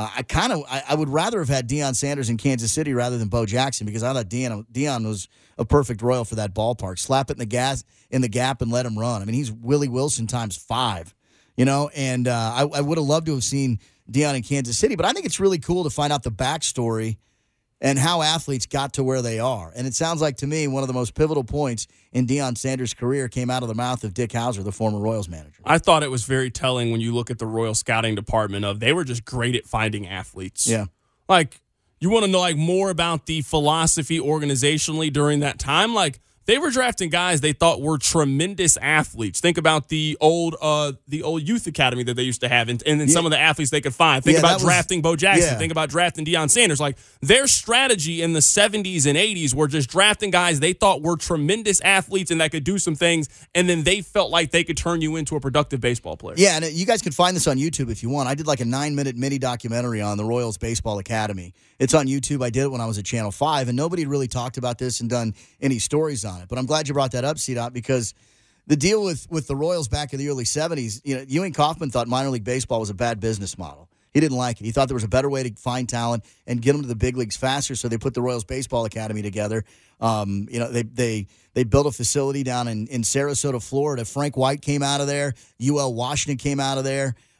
I would rather have had Deion Sanders in Kansas City rather than Bo Jackson because I thought Deion was a perfect Royal for that ballpark. Slap it in the gap and let him run. I mean, he's Willie Wilson times 5, And I would have loved to have seen Deion in Kansas City, but I think it's really cool to find out the backstory and how athletes got to where they are. And it sounds like, to me, one of the most pivotal points in Deion Sanders' career came out of the mouth of Dick Howser, the former Royals manager. I thought it was very telling when you look at the Royal scouting department they were just great at finding athletes. Yeah. Like, you want to know more about the philosophy organizationally during that time? They were drafting guys they thought were tremendous athletes. Think about the old youth academy that they used to have, and then some of the athletes they could find. Think about drafting Bo Jackson. Yeah. Think about drafting Deion Sanders. Their strategy in the 70s and 80s were just drafting guys they thought were tremendous athletes and that could do some things, and then they felt like they could turn you into a productive baseball player. Yeah, and you guys can find this on YouTube if you want. I did a 9-minute mini documentary on the Royals Baseball Academy. It's on YouTube. I did it when I was at Channel 5, and nobody really talked about this and done any stories on it. But I'm glad you brought that up, C-Dot, because the deal with the Royals back in the early 70s, Ewing Kauffman thought minor league baseball was a bad business model. He didn't like it. He thought there was a better way to find talent and get them to the big leagues faster, so they put the Royals Baseball Academy together. They built a facility down in Sarasota, Florida. Frank White came out of there. UL Washington came out of there.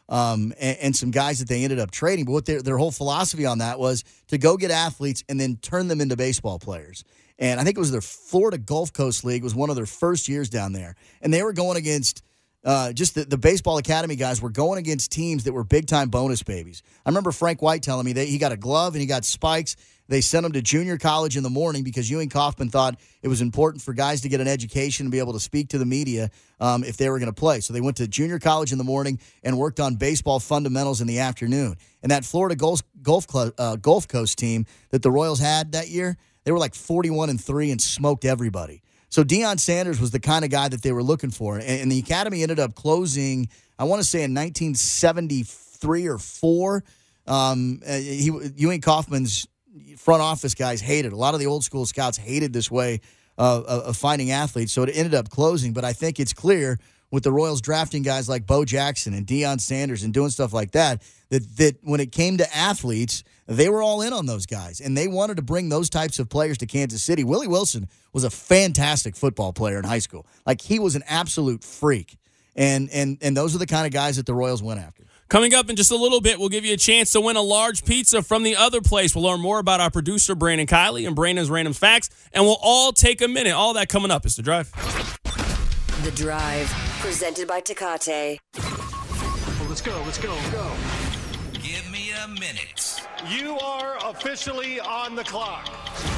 and some guys that they ended up trading. But what their whole philosophy on that was to go get athletes and then turn them into baseball players. And I think it was their Florida Gulf Coast League was one of their first years down there. And they were going against just the baseball academy guys were going against teams that were big-time bonus babies. I remember Frank White telling me that he got a glove and he got spikes. They sent him to junior college in the morning because Ewing Kauffman thought it was important for guys to get an education and be able to speak to the media if they were going to play. So they went to junior college in the morning and worked on baseball fundamentals in the afternoon. And that Florida Gulf Coast team that the Royals had that year, they were like 41-3 and smoked everybody. So Deion Sanders was the kind of guy that they were looking for. And the academy ended up closing, I want to say in 1973 or 4. Ewing Kauffman's front office guys hated. A lot of the old school scouts hated this way of finding athletes. So it ended up closing. But I think it's clear with the Royals drafting guys like Bo Jackson and Deion Sanders and doing stuff like that when it came to athletes, they were all in on those guys, and they wanted to bring those types of players to Kansas City. Willie Wilson was a fantastic football player in high school. Like, he was an absolute freak, and those are the kind of guys that the Royals went after. Coming up in just a little bit, we'll give you a chance to win a large pizza from the other place. We'll learn more about our producer, Brandon Kiley, and Brandon's Random Facts, and we'll all take a minute. All that coming up. It's The Drive. The Drive, presented by Tecate. Let's go. Give me a minute. You are officially on the clock.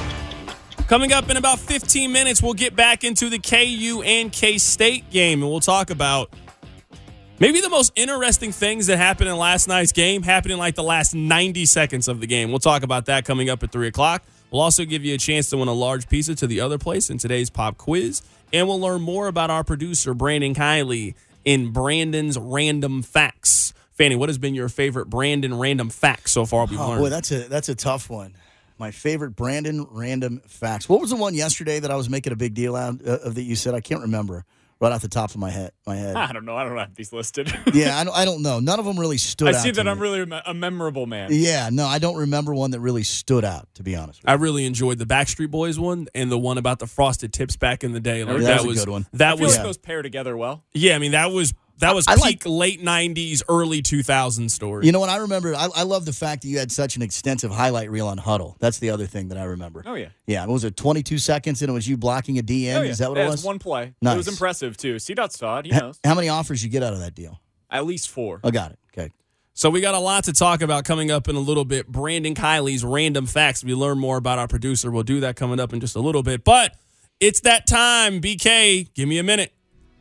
Coming up in about 15 minutes, we'll get back into the KU and K-State game, and we'll talk about maybe the most interesting things that happened in last night's game happened in like the last 90 seconds of the game. We'll talk about that coming up at 3 o'clock. We'll also give you a chance to win a large pizza to the other place in today's pop quiz, and we'll learn more about our producer, Brandon Kiley, in Brandon's Random Facts. Fanny, what has been your favorite Brandon Random Fact so far we've learned? Boy, that's a tough one. My favorite Brandon Random Facts. What was the one yesterday that I was making a big deal out of that you said? I can't remember right off the top of my head. I don't know. I don't have these listed. Yeah, I don't know. None of them really stood out. I see that me. I'm really a memorable man. Yeah, no, I don't remember one that really stood out, to be honest with you. I really enjoyed the Backstreet Boys one and the one about the frosted tips back in the day. Like, that was a good one. I feel like those pair together well. Yeah, I mean, that was peak late 90s, early 2000s story. You know what I remember? I love the fact that you had such an extensive highlight reel on Huddle. That's the other thing that I remember. Oh, yeah. Yeah, what was it, 22 seconds, and it was you blocking a DM? Oh, yeah. Is that what it was? One play. Nice. It was impressive, too. C-Dot saw it. He knows. How many offers you get out of that deal? At least 4. Oh, got it. Okay. So we got a lot to talk about coming up in a little bit. Brandon Kiley's Random Facts. We learn more about our producer. We'll do that coming up in just a little bit. But it's that time. BK, give me a minute.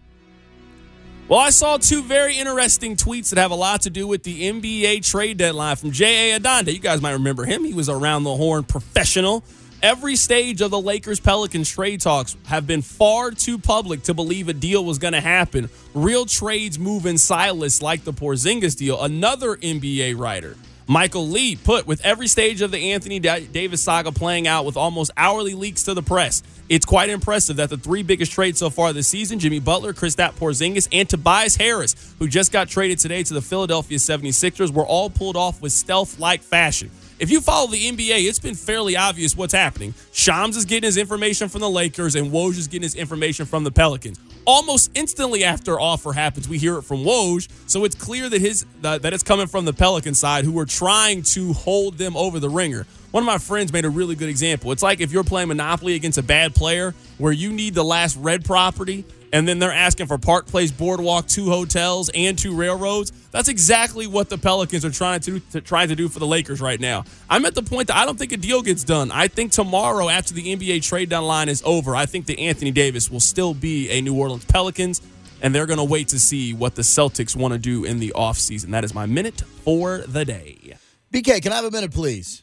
Well, I saw 2 very interesting tweets that have a lot to do with the NBA trade deadline from J.A. Adonde. You guys might remember him. He was around the horn professional. Every stage of the Lakers-Pelicans trade talks have been far too public to believe a deal was going to happen. Real trades move in silence like the Porzingis deal. Another NBA writer, Michael Lee, put, with every stage of the Anthony Davis saga playing out with almost hourly leaks to the press, it's quite impressive that the 3 biggest trades so far this season, Jimmy Butler, Kristaps Porzingis, and Tobias Harris, who just got traded today to the Philadelphia 76ers, were all pulled off with stealth-like fashion. If you follow the NBA, it's been fairly obvious what's happening. Shams is getting his information from the Lakers, and Woj is getting his information from the Pelicans. Almost instantly after offer happens, we hear it from Woj, so it's clear that it's coming from the Pelican side, who are trying to hold them over the ringer. One of my friends made a really good example. It's like if you're playing Monopoly against a bad player where you need the last red property, and then they're asking for Park Place Boardwalk, 2 hotels, and 2 railroads. That's exactly what the Pelicans are trying to do for the Lakers right now. I'm at the point that I don't think a deal gets done. I think tomorrow, after the NBA trade deadline is over, I think that Anthony Davis will still be a New Orleans Pelicans, and they're going to wait to see what the Celtics want to do in the offseason. That is my minute for the day. BK, can I have a minute, please?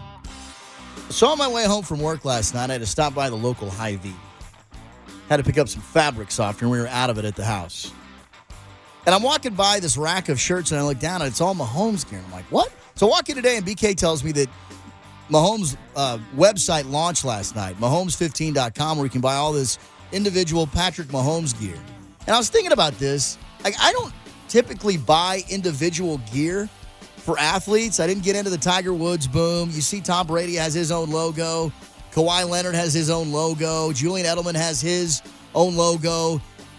So on my way home from work last night, I had to stop by the local Hy-Vee. Had to pick up some fabric softener, and we were out of it at the house. And I'm walking by this rack of shirts, and I look down, and it's all Mahomes gear. And I'm like, what? So I walk in today, and BK tells me that Mahomes' website launched last night, Mahomes15.com, where you can buy all this individual Patrick Mahomes gear. And I was thinking about this. Like, I don't typically buy individual gear for athletes. I didn't get into the Tiger Woods boom. You see Tom Brady has his own logo. Kawhi Leonard has his own logo. Julian Edelman has his own logo.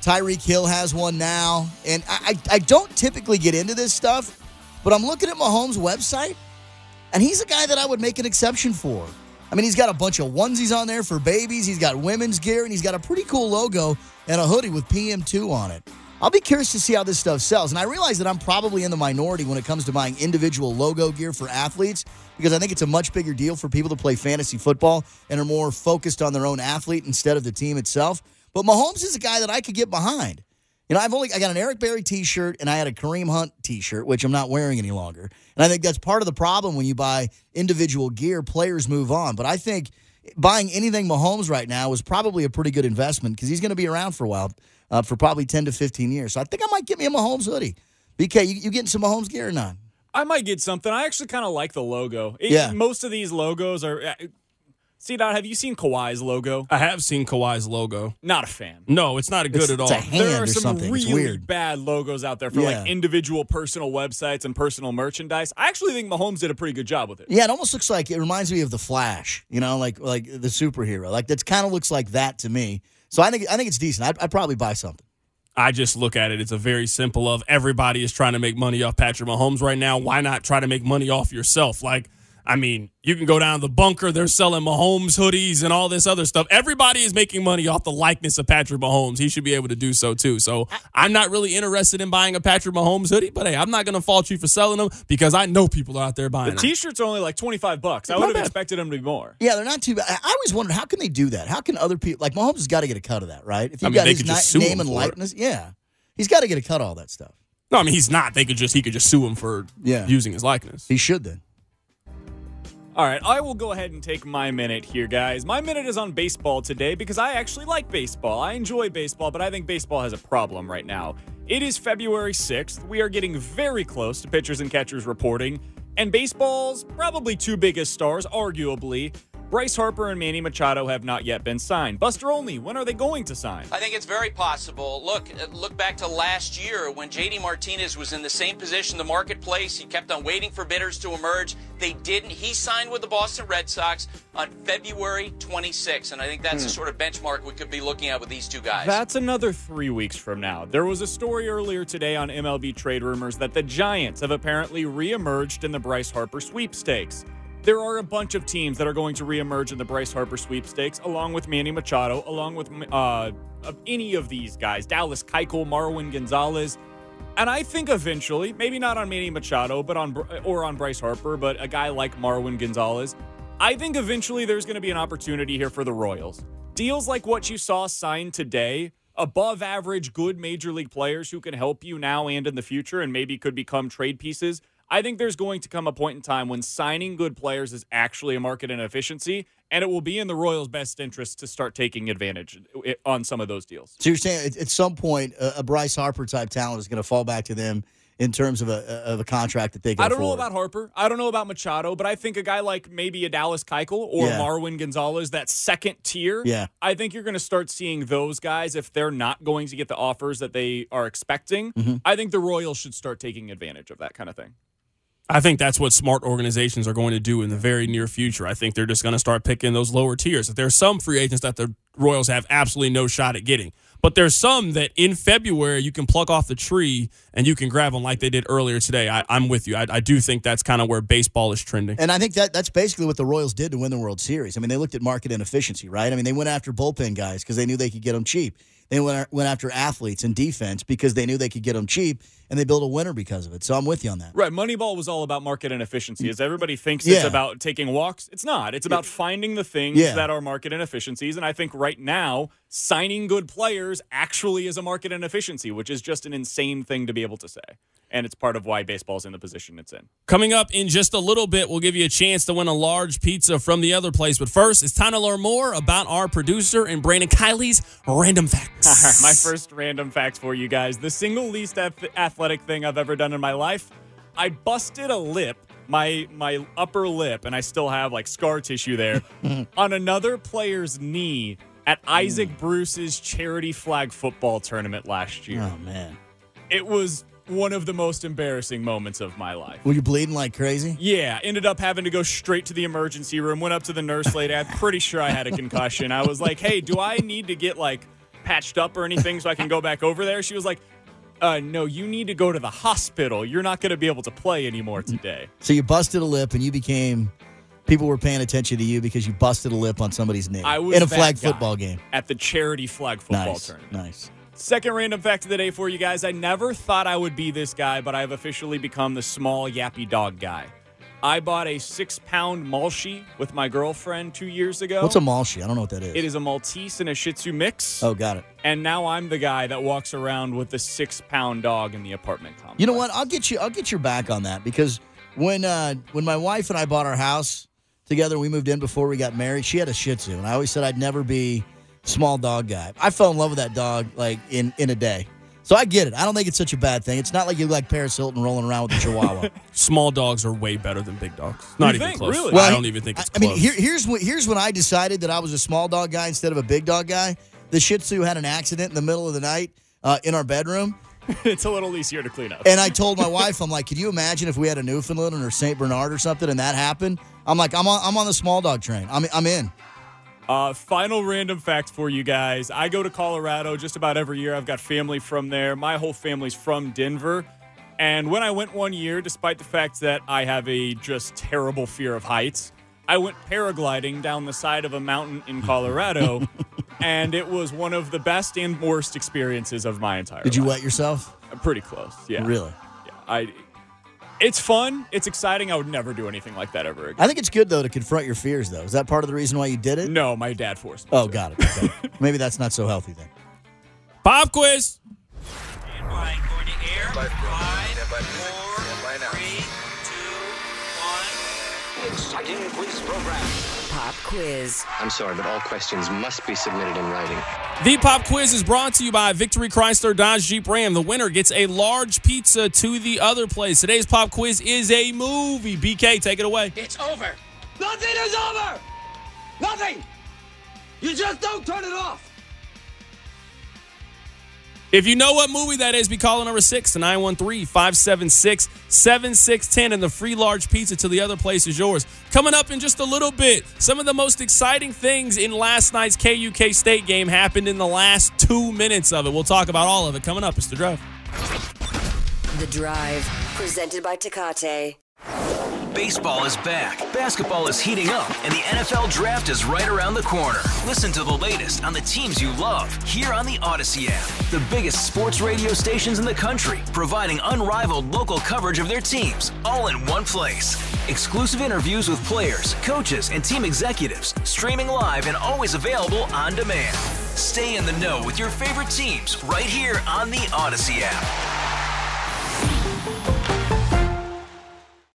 Tyreek Hill has one now. And I don't typically get into this stuff, but I'm looking at Mahomes' website, and he's a guy that I would make an exception for. I mean, he's got a bunch of onesies on there for babies. He's got women's gear, and he's got a pretty cool logo and a hoodie with PM2 on it. I'll be curious to see how this stuff sells. And I realize that I'm probably in the minority when it comes to buying individual logo gear for athletes, because I think it's a much bigger deal for people to play fantasy football and are more focused on their own athlete instead of the team itself. But Mahomes is a guy that I could get behind. You know, I got an Eric Berry t-shirt and I had a Kareem Hunt t-shirt, which I'm not wearing any longer. And I think that's part of the problem when you buy individual gear, players move on. But I think buying anything Mahomes right now is probably a pretty good investment because he's going to be around for a while, for probably 10 to 15 years. So I think I might get me a Mahomes hoodie. BK, you getting some Mahomes gear or not? I might get something. I actually kind of like the logo. Yeah. Most of these logos are... C-Dot, have you seen Kawhi's logo? I have seen Kawhi's logo. Not a fan. No, it's not good at all. It's a hand There are or some something. It's really weird. bad logos out there for like individual personal websites and personal merchandise. I actually think Mahomes did a pretty good job with it. Yeah, it almost looks like, it reminds me of the Flash, you know, like the superhero. Like, that kind of looks like that to me. So I think it's decent. I'd probably buy something. I just look at it. It's a very simple of everybody is trying to make money off Patrick Mahomes right now. Why not try to make money off yourself? Like, I mean, you can go down to the bunker. They're selling Mahomes hoodies and all this other stuff. Everybody is making money off the likeness of Patrick Mahomes. He should be able to do so, too. So I'm not really interested in buying a Patrick Mahomes hoodie, but, hey, I'm not going to fault you for selling them because I know people are out there buying them. The T-shirts are only like $25. I would have expected them to be more. Yeah, they're not too bad. I always wondered, how can they do that? How can other people, like Mahomes has got to get a cut of that, right? If you've got his name and likeness, yeah. He's got to get a cut of all that stuff. No, I mean, he's not. He could just sue him for using his likeness. He should then. All right, I will go ahead and take my minute here, guys. My minute is on baseball today because I actually like baseball. I enjoy baseball, but I think baseball has a problem right now. It is February 6th. We are getting very close to pitchers and catchers reporting, and baseball's probably two biggest stars, arguably, Bryce Harper and Manny Machado, have not yet been signed. Buster Olney, when are they going to sign? I think it's very possible. Look back to last year when J.D. Martinez was in the same position in the marketplace. He kept on waiting for bidders to emerge. They didn't. He signed with the Boston Red Sox on February 26th, and I think that's the sort of benchmark we could be looking at with these two guys. That's another 3 weeks from now. There was a story earlier today on MLB Trade Rumors that the Giants have apparently reemerged in the Bryce Harper sweepstakes. There are a bunch of teams that are going to reemerge in the Bryce Harper sweepstakes, along with Manny Machado, along with any of these guys, Dallas Keuchel, Marwin Gonzalez. And I think eventually, maybe not on Manny Machado, but on Bryce Harper, but a guy like Marwin Gonzalez, I think eventually there's going to be an opportunity here for the Royals. Deals like what you saw signed today, above average, good major league players who can help you now and in the future and maybe could become trade pieces. I think there's going to come a point in time when signing good players is actually a market inefficiency, and it will be in the Royals' best interest to start taking advantage on some of those deals. So you're saying at some point a Bryce Harper type talent is going to fall back to them in terms of a contract that they can afford? I don't know about Harper. I don't know about Machado, but I think a guy like maybe a Dallas Keuchel or Marwin Gonzalez, that second tier, I think you're going to start seeing those guys if they're not going to get the offers that they are expecting. I think the Royals should start taking advantage of that kind of thing. I think that's what smart organizations are going to do in the very near future. I think they're just going to start picking those lower tiers. There's some free agents that the Royals have absolutely no shot at getting. But there's some that in February you can pluck off the tree and you can grab them like they did earlier today. I'm with you. I do think that's kind of where baseball is trending. And I think that's basically what the Royals did to win the World Series. I mean, they looked at market inefficiency, right? I mean, they went after bullpen guys because they knew they could get them cheap. They went after athletes and defense because they knew they could get them cheap, and they built a winner because of it. So I'm with you on that. Right. Moneyball was all about market inefficiency. As everybody thinks it's about taking walks, it's not. It's about finding the things that are market inefficiencies. And I think right now, signing good players actually is a market inefficiency, which is just an insane thing to be able to say. And it's part of why baseball's in the position it's in. Coming up in just a little bit, we'll give you a chance to win a large pizza from the other place. But first, it's time to learn more about our producer and Brandon Kiley's Random Facts. All right, my first random fact for you guys. The single least athletic thing I've ever done in my life, I busted a lip, my upper lip, and I still have like scar tissue there, on another player's knee at Isaac Bruce's charity flag football tournament last year. Oh, man. It was one of the most embarrassing moments of my life. Were you bleeding like crazy? Yeah, ended up having to go straight to the emergency room, went up to the nurse lady. I'm pretty sure I had a concussion. I was like, hey, do I need to get like patched up or anything so I can go back over there? She was like, no, you need to go to the hospital. You're not going to be able to play anymore today. So you busted a lip and you became, people were paying attention to you because you busted a lip on somebody's knee I was in a that flag guy football game. At the charity flag football tournament. Nice. Second random fact of the day for you guys. I never thought I would be this guy, but I've officially become the small yappy dog guy. I bought a 6-pound Malshi with my girlfriend 2 years ago. What's a Malshi? I don't know what that is. It is a Maltese and a Shih Tzu mix. Oh, got it. And now I'm the guy that walks around with the 6-pound dog in the apartment complex. You know what? I'll get your back on that because when my wife and I bought our house together, we moved in before we got married. She had a Shih Tzu, and I always said I'd never be small dog guy. I fell in love with that dog like in a day. So I get it. I don't think it's such a bad thing. It's not like you like Paris Hilton rolling around with a Chihuahua. Small dogs are way better than big dogs. Not even close. Really? Well, I don't even think it's close. I mean, here's when I decided that I was a small dog guy instead of a big dog guy. The Shih Tzu had an accident in the middle of the night in our bedroom. It's a little easier to clean up. And I told my wife, I'm like, could you imagine if we had a Newfoundland or St. Bernard or something and that happened? I'm like, I'm on the small dog train. I'm in. Final random fact for you guys. I go to Colorado just about every year. I've got family from there. My whole family's from Denver. And when I went one year, despite the fact that I have a just terrible fear of heights, I went paragliding down the side of a mountain in Colorado. And it was one of the best and worst experiences of my entire life. Did you wet yourself? Pretty close, yeah. Really? Yeah. It's fun. It's exciting. I would never do anything like that ever again. I think it's good, though, to confront your fears, though. Is that part of the reason why you did it? No, my dad forced me Oh, to. got it. Okay. Maybe that's not so healthy then. Pop quiz. Stand by, going to air. 5, 4, 3, 2, 1. Exciting quiz program. Pop quiz. I'm sorry, but all questions must be submitted in writing. The Pop Quiz is brought to you by Victory Chrysler Dodge Jeep Ram. The winner gets a large pizza to the other place. Today's Pop Quiz is a movie. BK, take it away. It's over. Nothing is over. Nothing. You just don't turn it off. If you know what movie that is, be calling number 6 to 913-576-7610, and the free large pizza to the other place is yours. Coming up in just a little bit, some of the most exciting things in last night's KU State game happened in the last 2 minutes of it. We'll talk about all of it coming up. It's The Drive. The Drive, presented by Tecate. Baseball is back, basketball is heating up, and the NFL Draft is right around the corner. Listen to the latest on the teams you love here on the Odyssey app. The biggest sports radio stations in the country, providing unrivaled local coverage of their teams, all in one place. Exclusive interviews with players, coaches, and team executives, streaming live and always available on demand. Stay in the know with your favorite teams right here on the Odyssey app.